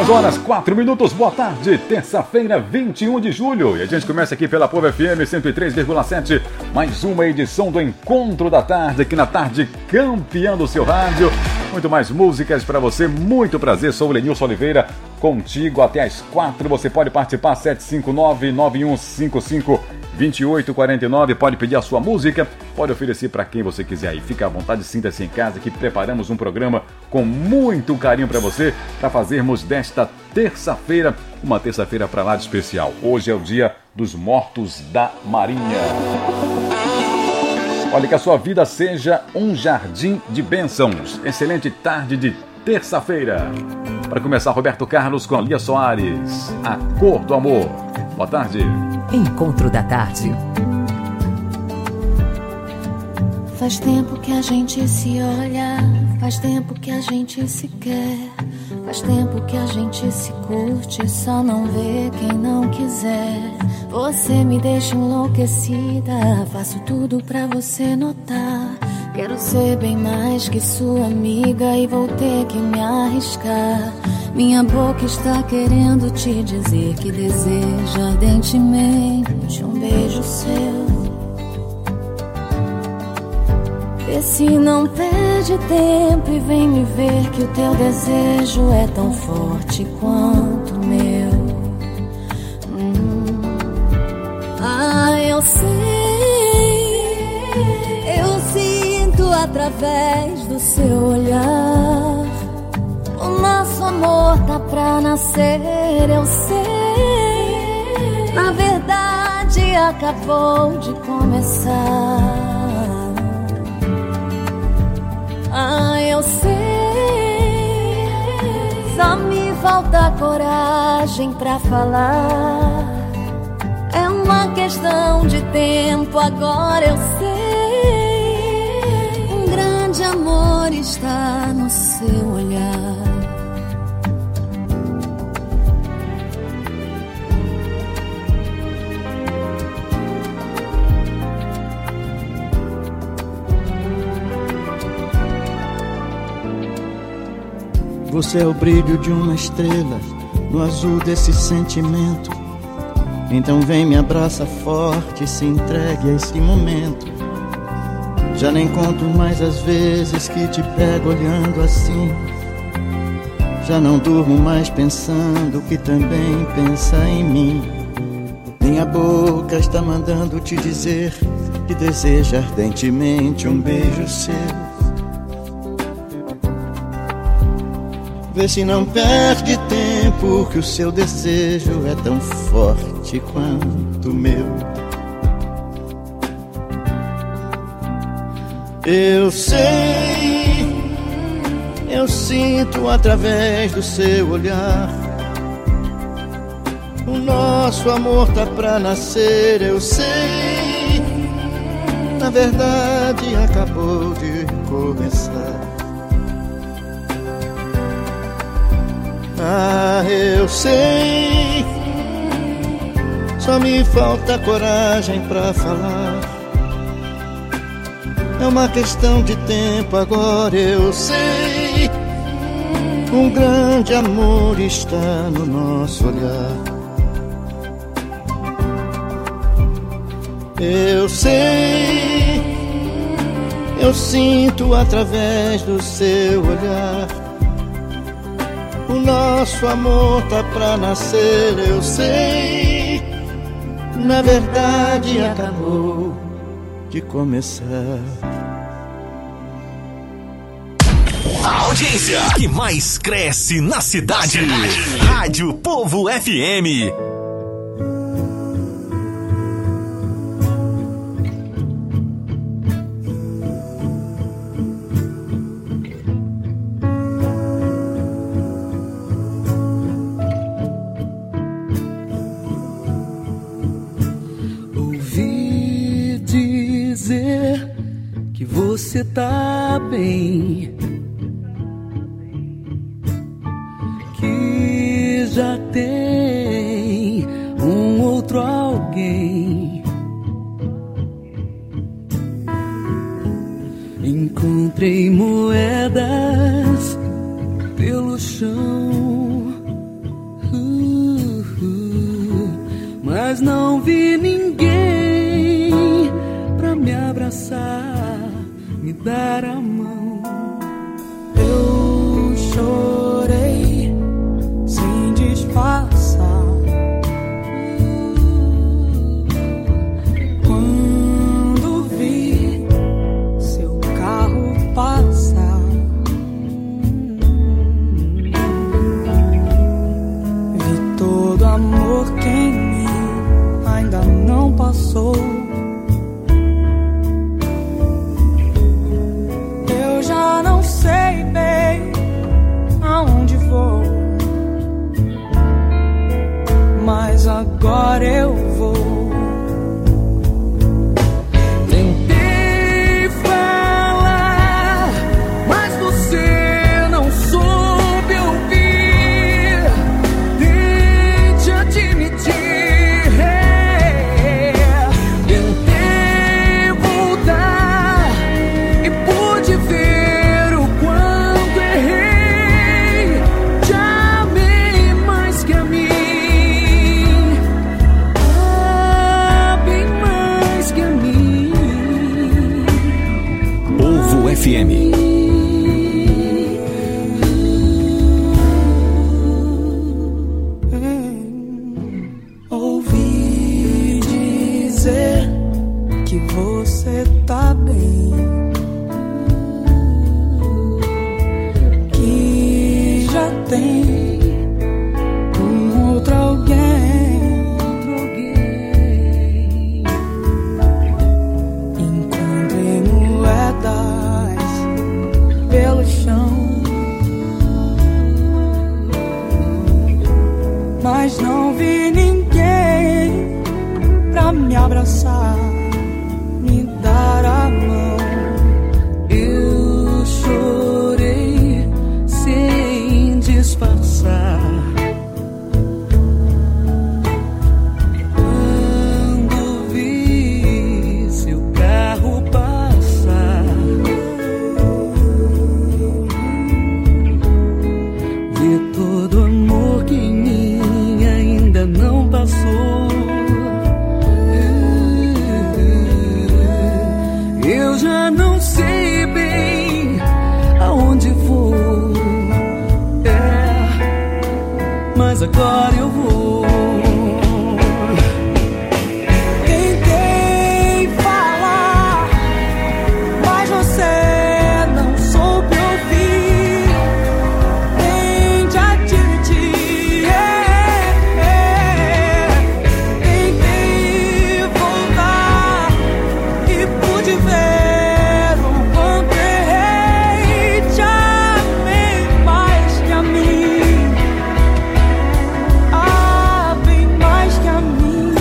duas horas, quatro minutos, boa tarde, terça-feira, vinte e um de julho. E a gente começa aqui pela Povo F M cento e três vírgula sete, mais uma edição do Encontro da Tarde, aqui na tarde campeã do seu rádio. Muito mais músicas para você, muito prazer, sou o Lenilson Oliveira, contigo até às quatro. Você pode participar, sete cinco nove, nove um cinco cinco, dois oito quatro nove, pode pedir a sua música, pode oferecer para quem você quiser aí. Fica à vontade, sinta-se em casa, que preparamos um programa com muito carinho para você, para fazermos desta terça-feira, uma terça-feira para lá de especial. Hoje é o dia dos mortos da Marinha. Olha, que a sua vida seja um jardim de bênçãos. Excelente tarde de terça-feira. Para começar, Roberto Carlos com a Lia Soares, A Cor do Amor. Boa tarde. Encontro da Tarde. Faz tempo que a gente se olha, faz tempo que a gente se quer, faz tempo que a gente se curte, só não vê quem não quiser. Você me deixa enlouquecida, faço tudo pra você notar. Quero ser bem mais que sua amiga e vou ter que me arriscar. Minha boca está querendo te dizer que deseja ardentemente um beijo seu. Vê se não perde tempo e vem me ver que o teu desejo é tão forte quanto o meu. Hum. Ah, eu sei, eu sinto através do seu olhar. O nosso amor tá pra nascer, eu sei. Na verdade acabou de começar. Ah, eu sei, só me falta coragem pra falar. É uma questão de tempo, agora eu sei. Um grande amor está no seu olhar. Você é o brilho de uma estrela no azul desse sentimento. Então vem, me abraça forte, se entregue a esse momento. Já nem conto mais as vezes que te pego olhando assim. Já não durmo mais pensando que também pensa em mim. Minha boca está mandando te dizer que deseja ardentemente um beijo seu. Vê se não perde tempo, que o seu desejo é tão forte quanto o meu. Eu sei, eu sinto através do seu olhar. O nosso amor tá pra nascer, eu sei. Na verdade acabou de começar. Ah, eu sei, só me falta coragem pra falar. É uma questão de tempo, agora eu sei. Um grande amor está no nosso olhar. Eu sei, eu sinto através do seu olhar. O nosso amor tá pra nascer, eu sei. Na verdade acabou de começar. A audiência que mais cresce na cidade. Rádio Povo F M. Você tá bem, que já tem um outro alguém. Encontrei moedas pelo chão, mas não vi ninguém pra me abraçar, me dar a mão. Eu chorei sem disfarçar quando vi seu carro passar. Vi todo amor que em mim ainda não passou. Eu já não sei bem aonde vou, mas agora eu vou. Tentei falar, mas você não soube ouvir. Tente admitir. Tentei voltar e pude ver o quanto errei. Te amei mais que a mim. Ah, bem mais que a mim. Povo F M. Ouvi dizer que você tá bem, que já tem um outro alguém, outro alguém. Encontrei moedas pelo chão, mas não vi ninguém pra me abraçar, me dar a mão. Eu chorei sem disfarçar quando vi seu carro passar. Vi todo amor que em mim ainda não passou. Eu já não sei bem aonde vou, é, mas agora eu vou. Tentei falar, mas você não soube ouvir. Tente admitir. Tentei voltar e pude ver o quanto errei. Te amei mais que a mim. Ah, bem mais que a mim.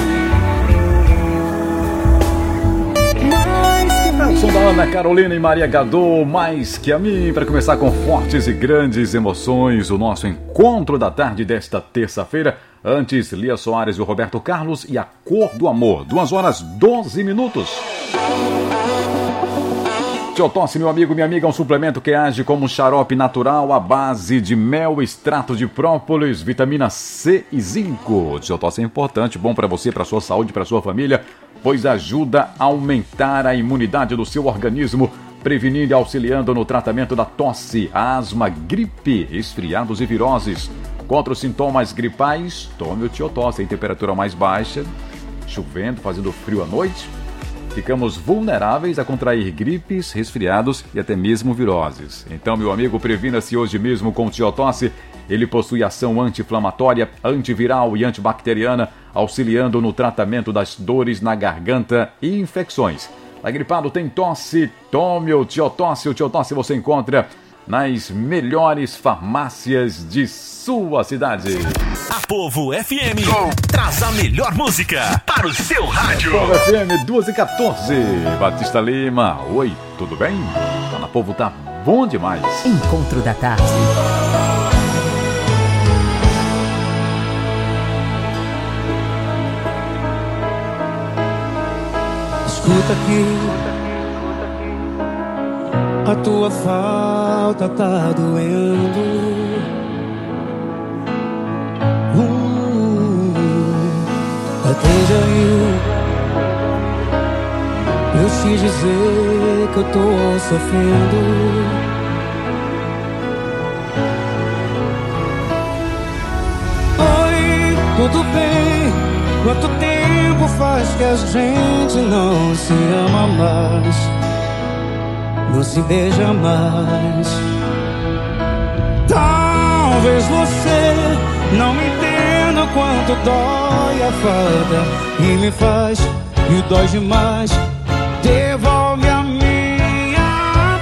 Mais que a É o mim. som da Ana Carolina e Maria Gadot, mais que a mim, para começar com fortes e grandes emoções, o nosso encontro da tarde desta terça-feira. Antes, Lia Soares e o Roberto Carlos e A Cor do Amor, duas horas doze minutos. Tiotosse, meu amigo, minha amiga, é um suplemento que age como xarope natural à base de mel, extrato de própolis, vitamina C e zinco. Tiotosse é importante, bom para você, para sua saúde, para sua família, pois ajuda a aumentar a imunidade do seu organismo, prevenindo e auxiliando no tratamento da tosse, asma, gripe, resfriados e viroses. Contra os sintomas gripais, tome o Tiotosse em temperatura mais baixa, chovendo, fazendo frio à noite. Ficamos vulneráveis a contrair gripes, resfriados e até mesmo viroses. Então, meu amigo, previna-se hoje mesmo com o Tiotosse. Ele possui ação anti-inflamatória, antiviral e antibacteriana, auxiliando no tratamento das dores na garganta e infecções. Tá gripado, tem tosse? Tome o Tiotosse. O Tiotosse você encontra nas melhores farmácias de sua cidade. A Povo F M traz a melhor música para o seu rádio. Povo F M duas e quatorze. Batista Lima, oi, tudo bem? Tá na Povo, tá bom demais. Encontro da tarde. Escuta aqui, a tua falta tá doendo. Uh, tá Esteja aí eu te dizer que eu tô sofrendo. Oi, tudo bem? Quanto tempo faz que a gente não se ama mais, não se beija mais? Talvez você não me entenda quanto dói a falta e me faz, e dói demais. Devolve a minha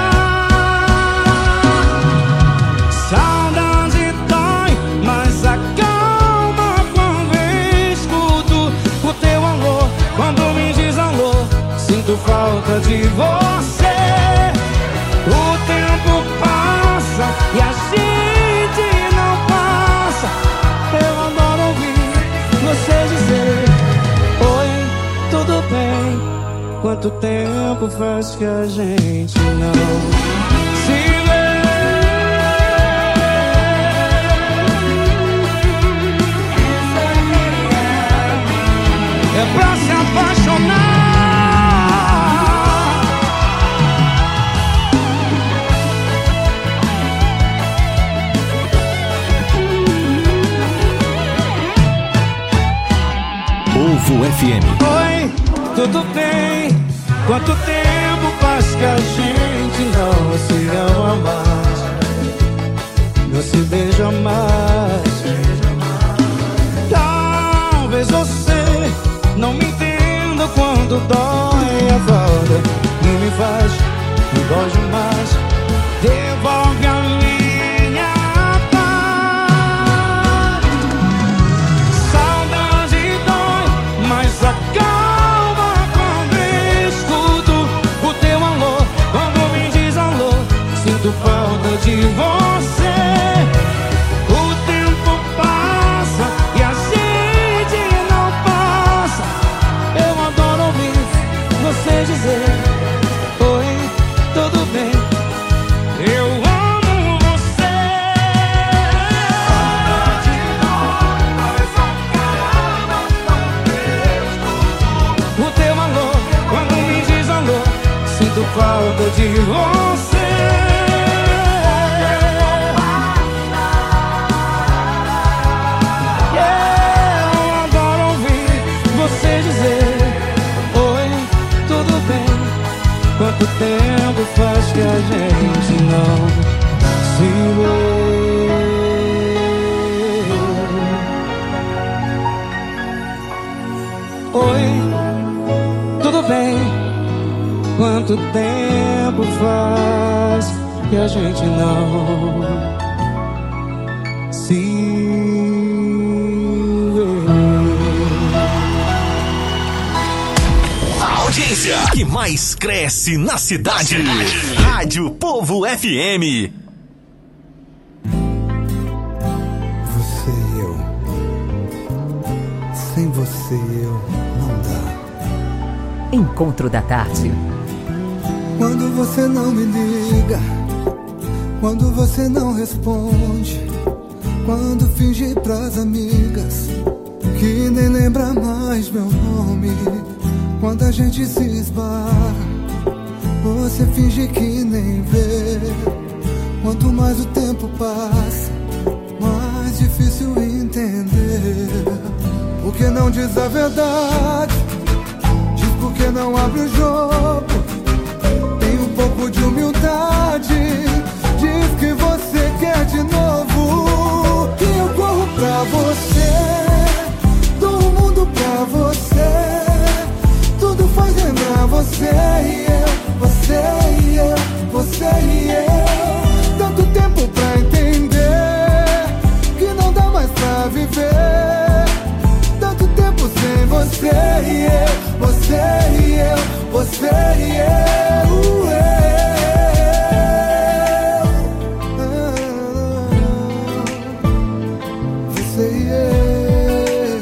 paz. Saudade dói, mas acalma quando escuto o teu alô. Quando me diz alô, sinto falta de você. O tempo passa e a gente não passa. Eu adoro ouvir você dizer: oi, tudo bem? Quanto tempo faz que a gente não se vê? É pra se apaixonar. Povo F M. Oi, tudo bem? Quanto tempo faz que a gente não se ama mais, não se beija mais? Talvez você não me entenda quando dói a falta e me faz, me dói demais. Devolve a minha paz. Saudade dói, mas acaba. Sinto falta de você. O tempo passa e a gente não passa. Eu adoro ouvir você dizer: oi, tudo bem? Eu amo você. Saudade dói, mas acaba quando escuto o teu alô. Quando me diz alô, sinto falta de você. Quanto tempo faz que a gente não se vê? Oi, tudo bem? Quanto tempo faz que a gente não se Audiência que mais cresce na cidade. Rádio Povo F M. Você e eu. Sem você eu não dá. Encontro da tarde. Quando você não me liga, quando você não responde, quando finge pras amigas que nem lembra mais meu nome. Quando a gente se esbarra, você finge que nem vê. Quanto mais o tempo passa, mais difícil entender. Por que não diz a verdade? Diz por que não abre o jogo. Tem um pouco de humildade. Diz que você quer de novo. Que eu corro pra você, dou o mundo pra você. Tudo faz lembrar você e eu, você e eu, você e eu. Tanto tempo pra entender que não dá mais pra viver. Tanto tempo sem você e eu, você e eu, você e eu, eu. Você e eu.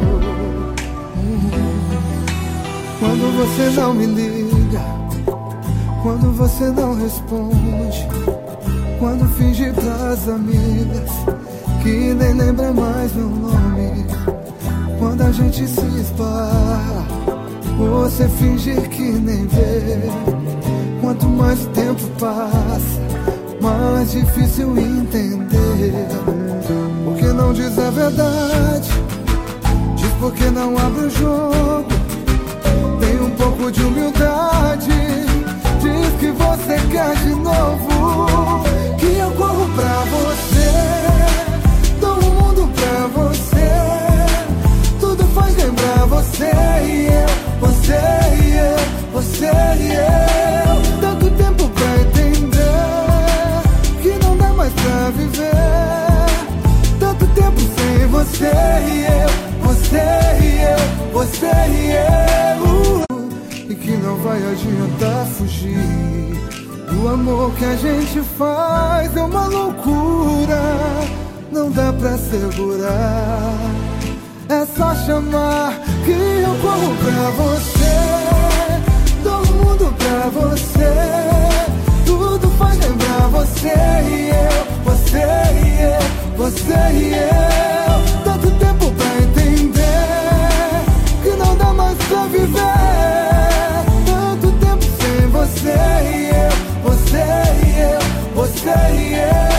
Quando você não me liga, quando você não responde, quando finge pras amigas que nem lembra mais meu nome. Quando a gente se esbarra, você fingir que nem vê. Quanto mais o tempo passa, mais difícil entender. Por que não diz a verdade? Diz porque não abre o jogo. Tem um pouco de humildade. Diz que você quer de novo. Que eu corro pra você, dou o mundo pra você. Tudo faz lembrar você e eu, você e eu, você e eu. Tanto tempo pra entender que não dá mais pra viver. Tanto tempo sem você e eu, você e eu, você e eu. E que não vai adiantar fugir do amor que a gente faz. É uma loucura, não dá pra segurar. É só chamar que eu corro pra você, dou o mundo pra você. Tudo faz lembrar você e eu, você e eu, você e eu. Tanto tempo pra entender que não dá mais pra viver. Tanto tempo sem você e eu, você e eu, você e eu.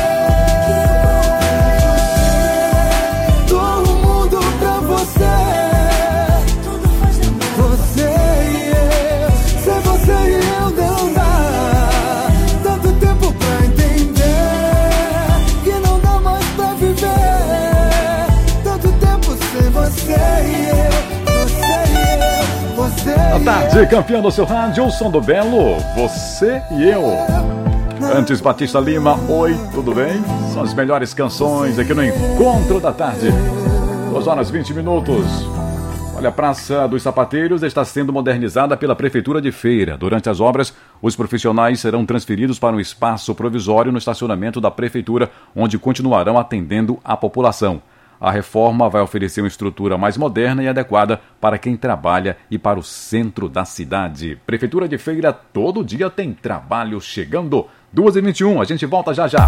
A tarde, campeão do seu rádio, Som do Belo, você e eu. Antes, Batista Lima, oi, tudo bem? São as melhores canções aqui no Encontro da Tarde. duas horas e vinte minutos. Olha, a Praça dos Sapateiros está sendo modernizada pela Prefeitura de Feira. Durante as obras, os profissionais serão transferidos para um espaço provisório no estacionamento da Prefeitura, onde continuarão atendendo a população. A reforma vai oferecer uma estrutura mais moderna e adequada para quem trabalha e para o centro da cidade. Prefeitura de Feira, todo dia tem trabalho chegando. duas e vinte e um, a gente volta já já.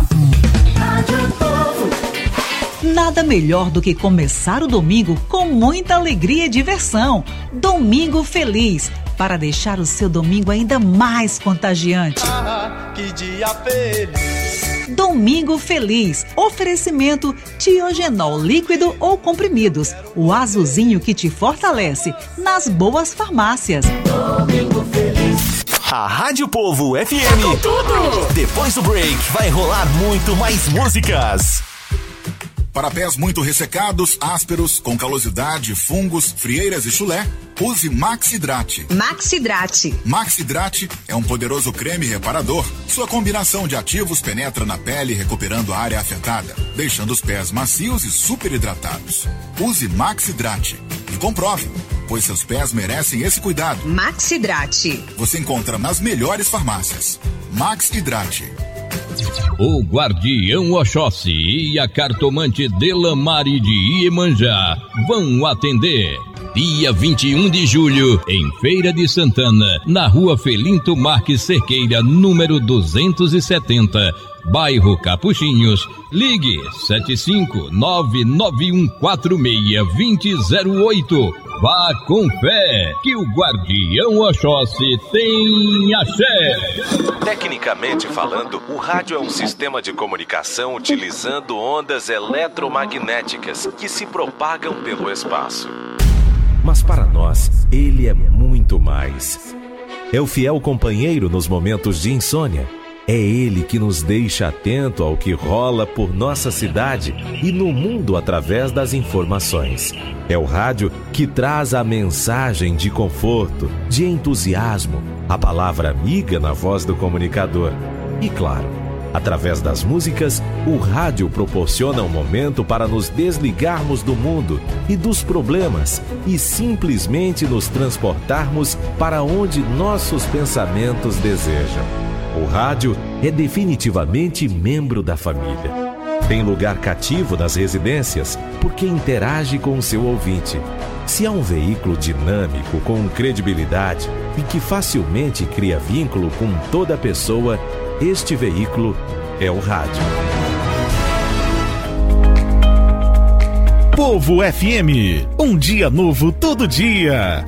Nada melhor do que começar o domingo com muita alegria e diversão. Domingo Feliz, para deixar o seu domingo ainda mais contagiante. Ah, que dia feliz! Domingo Feliz. Oferecimento Tiogenol líquido ou comprimidos. O azulzinho que te fortalece nas boas farmácias. Domingo Feliz. A Rádio Povo F M. Com tudo. Depois do break vai rolar muito mais músicas. Para pés muito ressecados, ásperos, com calosidade, fungos, frieiras e chulé, use Maxidrate. Maxidrate. Maxidrate é um poderoso creme reparador. Sua combinação de ativos penetra na pele, recuperando a área afetada, deixando os pés macios e super hidratados. Use Maxidrate e comprove, pois seus pés merecem esse cuidado. Maxidrate. Você encontra nas melhores farmácias. Maxidrate. O Guardião Oxóssi e a cartomante Delamare de Iemanjá vão atender. Dia vinte e um de julho, em Feira de Santana, na Rua Felinto Marques Cerqueira, número duzentos e setenta, bairro Capuchinhos. Ligue sete cinco nove nove um quatro seis dois zero zero oito. Vá com fé, que o Guardião Oxóssi tem axé. Tecnicamente falando, o rádio é um sistema de comunicação utilizando ondas eletromagnéticas que se propagam pelo espaço. Mas para nós, ele é muito mais. É o fiel companheiro nos momentos de insônia. É ele que nos deixa atento ao que rola por nossa cidade e no mundo através das informações. É o rádio que traz a mensagem de conforto, de entusiasmo, a palavra amiga na voz do comunicador. E claro, através das músicas, o rádio proporciona um momento para nos desligarmos do mundo e dos problemas e simplesmente nos transportarmos para onde nossos pensamentos desejam. O rádio é definitivamente membro da família. Tem lugar cativo nas residências porque interage com o seu ouvinte. Se há um veículo dinâmico, com credibilidade e que facilmente cria vínculo com toda pessoa, este veículo é o rádio. Povo F M, um dia novo todo dia.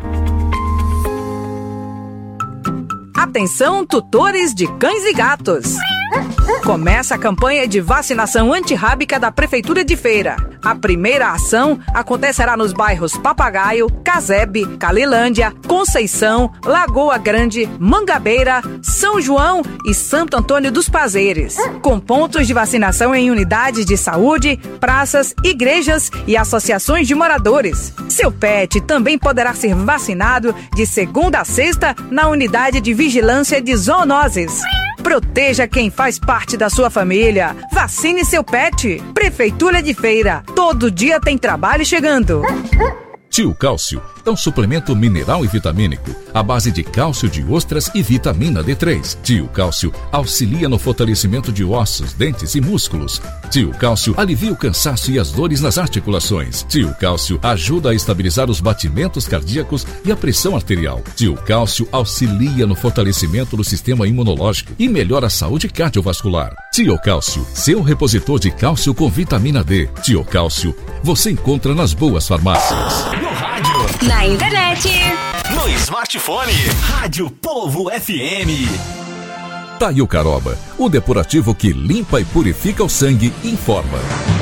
Atenção, tutores de cães e gatos. Começa a campanha de vacinação antirrábica da Prefeitura de Feira. A primeira ação acontecerá nos bairros Papagaio, Casebre, Calilândia, Conceição, Lagoa Grande, Mangabeira, São João e Santo Antônio dos Prazeres, com pontos de vacinação em unidades de saúde, praças, igrejas e associações de moradores. Seu pet também poderá ser vacinado de segunda a sexta na unidade de vigilância de zoonoses. Proteja quem faz parte da sua família. Vacine seu pet. Prefeitura de Feira. Todo dia tem trabalho chegando. Tio Cálcio é um suplemento mineral e vitamínico à base de cálcio de ostras e vitamina D três. Tio Cálcio auxilia no fortalecimento de ossos, dentes e músculos. Tio Cálcio alivia o cansaço e as dores nas articulações. Tio Cálcio ajuda a estabilizar os batimentos cardíacos e a pressão arterial. Tio Cálcio auxilia no fortalecimento do sistema imunológico e melhora a saúde cardiovascular. Tio Cálcio, seu repositor de cálcio com vitamina D. Tio Cálcio, você encontra nas boas farmácias. No rádio, na internet, no smartphone, Rádio Povo F M. Taio Caroba, o depurativo que limpa e purifica o sangue, informa.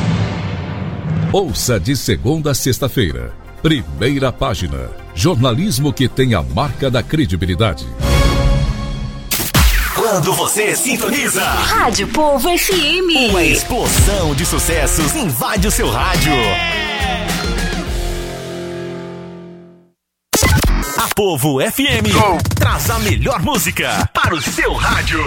Ouça de segunda a sexta-feira. Primeira página. Jornalismo que tem a marca da credibilidade. Quando você sintoniza, Rádio Povo F M. Uma explosão de sucessos invade o seu rádio. A Povo F M oh. traz a melhor música para o seu rádio.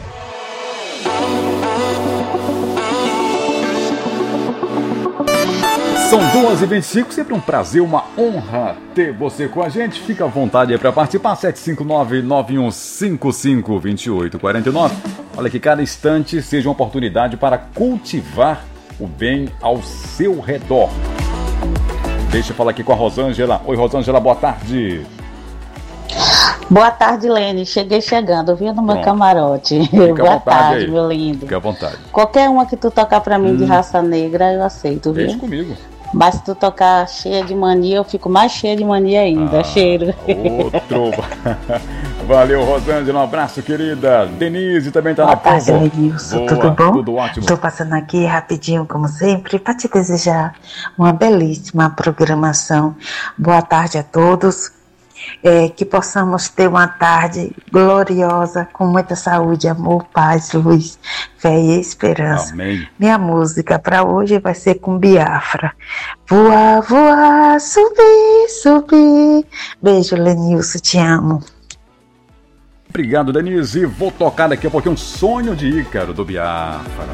São duas e vinte e cinco, sempre um prazer, uma honra ter você com a gente. Fica à vontade aí para participar, sete cinco nove, nove um cinco cinco, dois oito quatro nove. Olha que cada instante seja uma oportunidade para cultivar o bem ao seu redor. Deixa eu falar aqui com a Rosângela. Oi, Rosângela, boa tarde. Boa tarde, Lene. Cheguei chegando, viu, no meu Pronto. Camarote. Fica Boa tarde, aí. meu lindo. Fica à vontade. Qualquer uma que tu tocar pra mim hum. de raça negra, eu aceito, viu? Deixa comigo. Mas se tu tocar cheia de mania, eu fico mais cheia de mania ainda. Ah, cheiro. Outro. Valeu, Rosângela. Um abraço, querida. Denise também tá Boa na tarde, Lenilson. Tudo bom? Tudo ótimo. Estou passando aqui rapidinho, como sempre, para te desejar uma belíssima programação. Boa tarde a todos. É, que possamos ter uma tarde gloriosa, com muita saúde, amor, paz, luz, fé e esperança. Amém. Minha música para hoje vai ser com Biafra. Voar, voar, subir, subir. Beijo, Lenilson, te amo. Obrigado, Denise. Vou tocar daqui a pouquinho um sonho de Ícaro do Biafra.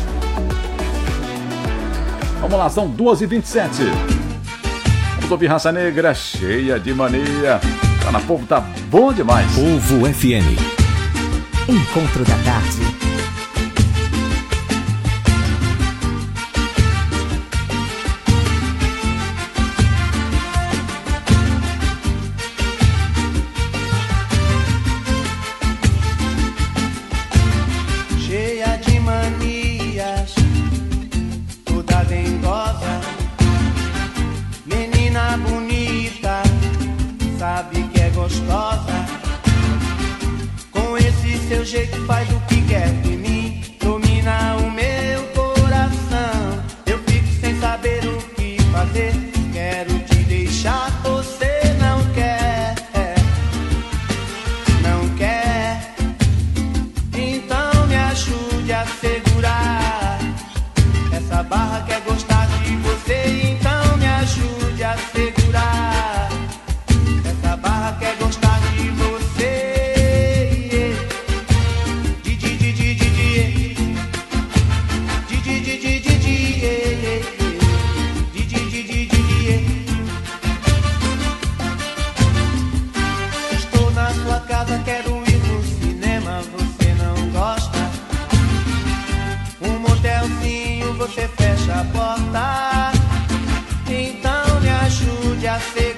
Vamos lá, são duas e vinte e sete. Vamos ouvir Raça Negra, cheia de mania. Tá na Povo, tá bom demais. Povo F M. Encontro da tarde. Cheia de manias, toda dengosa, menina bonita, sabe que é gostosa. Com esse seu jeito faz o que quer de mim, domina o meu coração. Eu fico sem saber o que fazer, quero te deixar, você não quer, não quer. Então me ajude a segurar essa barra, quer gostar de você. Então me ajude a segurar essa barra, quer gostar de você. Di, di, di, di, di, di. Di, di, di, di, di, di. Di, di, di, di, di, di. Estou na sua casa, quero ir no cinema, você não gosta. Um motelzinho, você fecha a porta. Então me ajude a segurar